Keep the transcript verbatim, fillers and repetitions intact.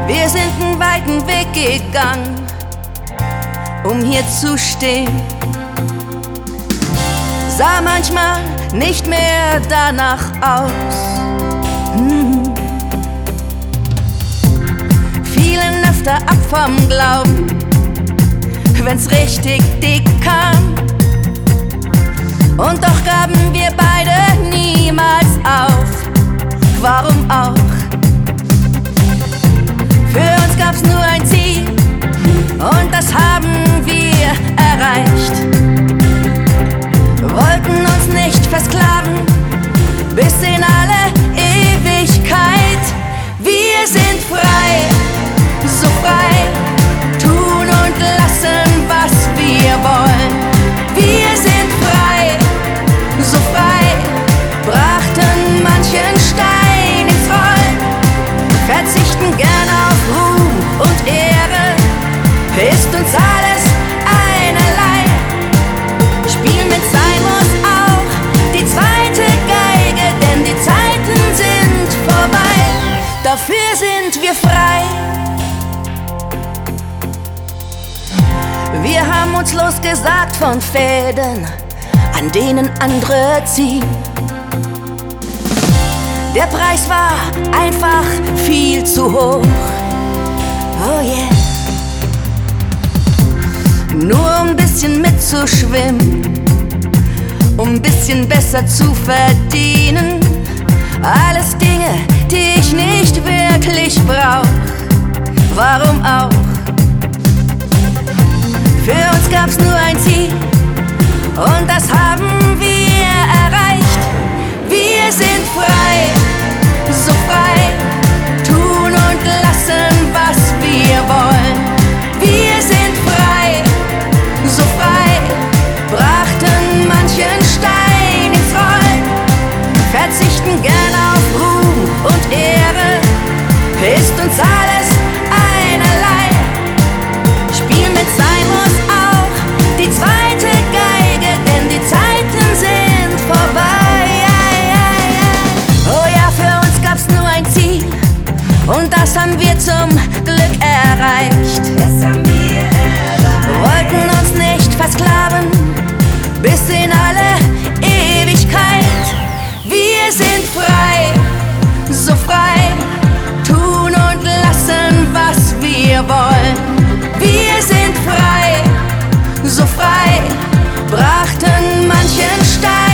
Wir sind einen weiten Weg gegangen, um hier zu stehen. Sah manchmal nicht mehr danach aus. Hm. Fielen öfter ab vom Glauben, wenn's richtig dick kam. Und doch gaben wir beide niemals auf. Warum auch? Für uns gab's nur ein Ziel und das haben wir erreicht. Wollten uns nicht versklaven bis in alle Ewigkeit. Wir sind frei, so frei, tun und lassen, was wir wollen. Wir sind frei, so frei, brachten manchen Stein ins Rollen, verzichten gern auf Ruhm und Ehre, ist uns alles einerlei. Spielen mit sein muss auch die zweite Geige, denn die Zeiten sind vorbei, dafür sind wir frei. Wir haben uns losgesagt von Fäden, an denen andere ziehen. Der Preis war einfach viel zu hoch. Oh yeah. Nur um ein bisschen mitzuschwimmen, um ein bisschen besser zu verdienen. Alles Dinge, die ich nicht wirklich brauch. Warum auch? Für uns gab's nur ein Ziel und das haben wir erreicht. Wir sind frei, so frei, tun und lassen, was wir wollen. Wir sind frei, so frei, brachten manchen Stein ins Rollen, verzichten gern auf Ruhm und Ehre, ist uns alles einerlei. Spielen mit sein muss auch die zweite Geige, denn die Zeiten sind vorbei. Oh ja, für uns gab's nur ein Ziel und das haben wir zum Glück erreicht. Das haben wir erreicht. Wollten uns nicht versklaven bis in alle Ewigkeit. Wir sind frei, so frei, tun und lassen, was wir wollen. Wir sind frei, so frei, brachten manchen Stein